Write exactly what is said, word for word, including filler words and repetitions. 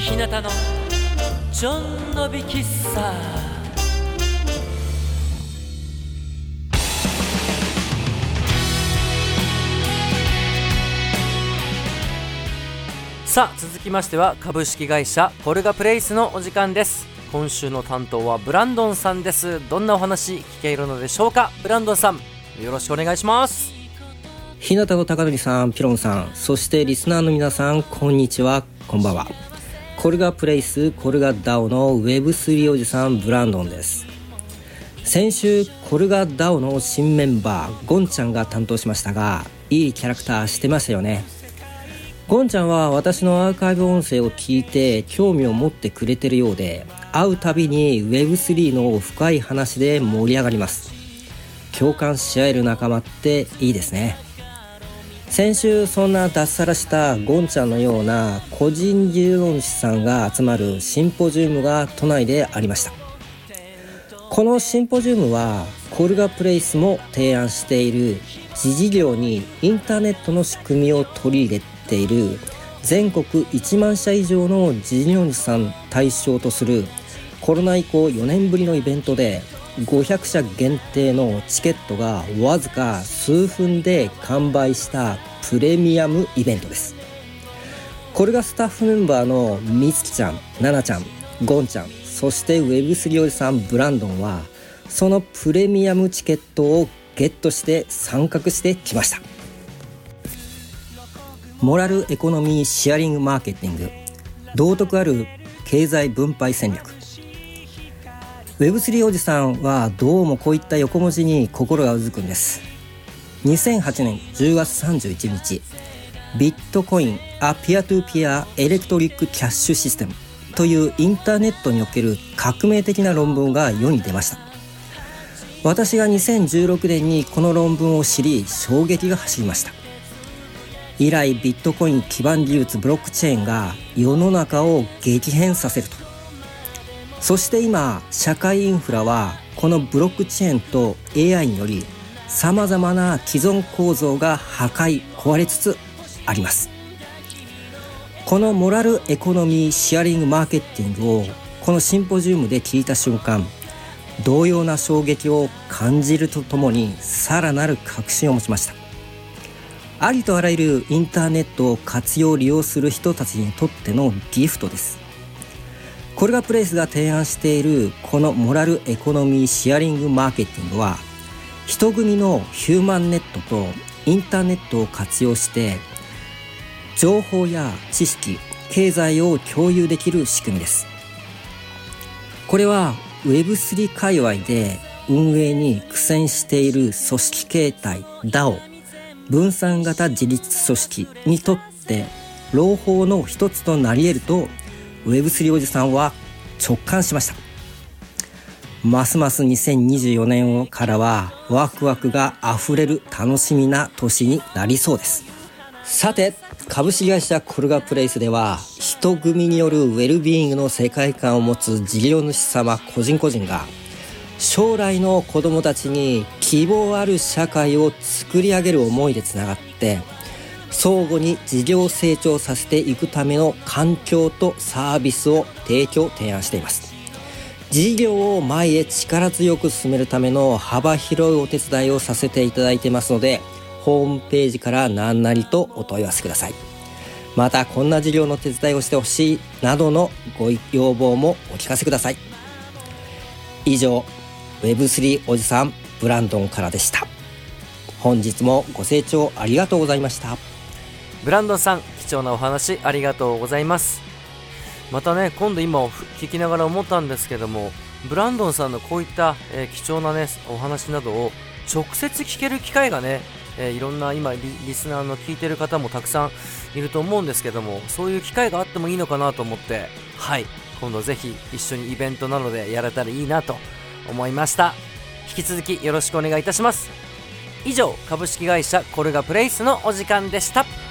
日向のちょんのび喫茶。さあ続きましては株式会社コルガプレイスのお時間です。今週の担当はブランドンさんです。どんなお話聞けるのでしょうか。ブランドンさんよろしくお願いします。 日向の高則さん、ピロンさん、そしてリスナーの皆さん、こんにちは、こんばんは。コルガプレイスコルガ ダオ の ウェブスリー おじさんブランドンです。先週コルガ ダオ の新メンバーゴンちゃんが担当しましたが、いいキャラクターしてましたよね。ゴンちゃんは私のアーカイブ音声を聞いて興味を持ってくれてるようで、会うたびに ウェブスリー の深い話で盛り上がります。共感し合える仲間っていいですね。先週そんな脱サラしたゴンちゃんのような個人事業主さんが集まるシンポジウムが都内でありました。このシンポジウムはコルガプレイスも提案している自事業にインターネットの仕組みを取り入れている全国いちまんしゃ以上の事業主さん対象とするコロナ以降よねんぶりのイベントで、ごひゃくしゃ限定のチケットがわずか数分で完売したプレミアムイベントです。これがスタッフメンバーのみつきちゃん、ななちゃん、ゴンちゃん、そして ウェブスリー おじさんブランドンはそのプレミアムチケットをゲットして参画してきました。モラルエコノミーシェアリングマーケティング、道徳ある経済分配戦略。ウェブスリー おじさんはどうもこういった横文字に心がうずくんです。にせんはちねんじゅうがつさんじゅういちにち、ビットコインアピアトゥピアエレクトリックキャッシュシステムというインターネットにおける革命的な論文が世に出ました。私がにせんじゅうろくねんにこの論文を知り、衝撃が走りました。以来ビットコイン基盤技術ブロックチェーンが世の中を激変させると。そして今社会インフラはこのブロックチェーンと エーアイ によりさまざまな既存構造が破壊壊れつつあります。このモラルエコノミーシェアリングマーケティングをこのシンポジウムで聞いた瞬間、同様な衝撃を感じるとともにさらなる確信を持ちました。ありとあらゆるインターネットを活用利用する人たちにとってのギフトです。コルガプレイスが提案しているこのモラルエコノミーシェアリングマーケティングは、人組のヒューマンネットとインターネットを活用して情報や知識、経済を共有できる仕組みです。これは ウェブスリー 界隈で運営に苦戦している組織形態 ダオ、分散型自立組織にとって朗報の一つとなり得るとウェブスリー おじさんは直感しました。ますますにせんにじゅうよねんからはワクワクがあふれる楽しみな年になりそうです。さて、株式会社コルガプレイスでは人組によるウェルビーイングの世界観を持つ事業主様個人個人が将来の子どもたちに希望ある社会を作り上げる思いでつながって、相互に事業成長させていくための環境とサービスを提供提案しています。事業を前へ力強く進めるための幅広いお手伝いをさせていただいてますので、ホームページから何なりとお問い合わせください。またこんな事業の手伝いをしてほしいなどのご要望もお聞かせください。以上、ウェブスリー おじさんブランドンからでした。本日もご清聴ありがとうございました。 ブランドンさん、貴重なお話ありがとうございます。またね、今度今聞きながら思ったんですけども、ブランドンさんのこういった、えー、貴重なねお話などを直接聞ける機会がね、えー、いろんな今 リ, リスナーの聞いてる方もたくさんいると思うんですけども、そういう機会があってもいいのかなと思って、はい、今度ぜひ一緒にイベントなどでやれたらいいなと思いました。引き続きよろしくお願いいたします。以上、株式会社コルガプレイスのお時間でした。